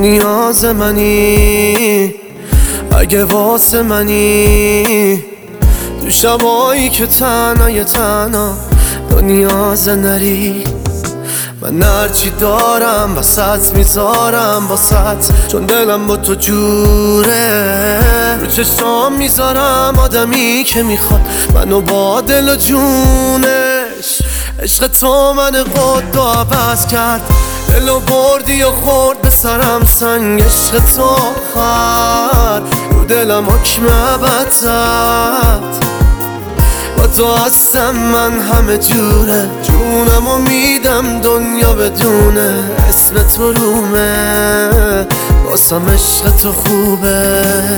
نیاز منی، اگه واسه منی تو شبایی که تنها تو نیاز نری. من هرچی دارم وسط میذارم واسط، چون دلم با تو جوره. رو چشام میذارم آدمی که میخواد منو با دل و جونش. عشق تو من قد و عوض کرد، دلو بردی و خورد به سرم سنگ. عشق تو آخر رو دلم حکم ابد زد. با تو هستم من همه جوره، جونمو میدم دنیا بدونه. اسم تو رومه واسم، عشق تو خوبه.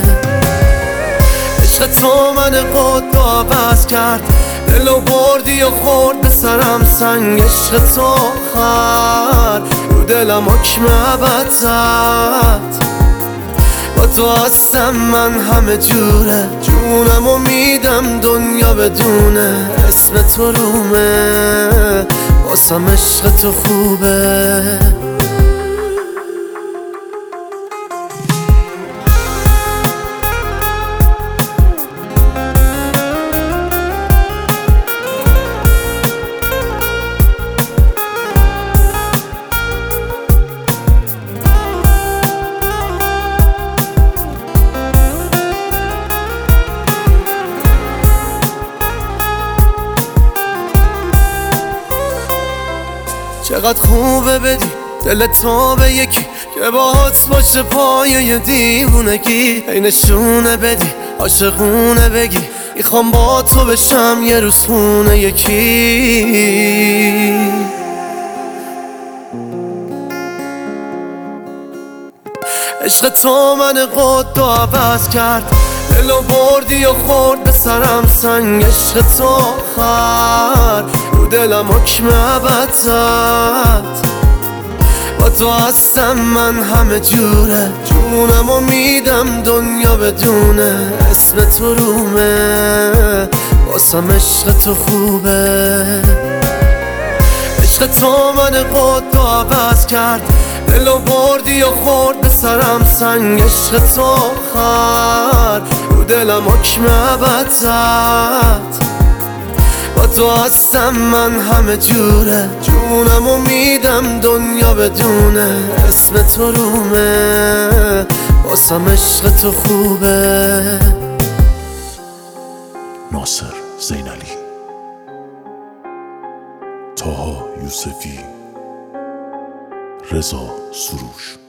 عشق تو من قد و عوض کرد، دلو بردی و خورد به سرم سنگ. عشق تو آخر رو دلم حکم ابد زد. با تو هستم من همه جوره، جونمو میدم دنیا بدونه. اسم تو رومه واسم، عشق تو خوبه. چقدر خوبه بدی دل تو به یکی که باهات باشه پایه دیوونگی. ای نشونه بدی عاشقونه بگی میخوام با تو بشم یه روز خونه یکی. عشق تو من قد و عوض کرد، دلو بردی و خورد به سرم سنگ. عشق تو آخر رو دلم حکم ابد زد. با تو هستم من همه جوره، جونمو میدم دنیا بدونه. اسم تو رومه واسم، عشق تو خوبه. عشق تو من قد و عوض کرد، دلو بردی و خورد به سرم سنگ. عشق تو آخر رو دلم حکم ابد زد. با تو هستم من همه جوره، جونمو میدم دنیا بدونه. اسم تو رومه واسم، عشق تو خوبه. ناصر زینالی، طاها یوسفی، رضا سروش.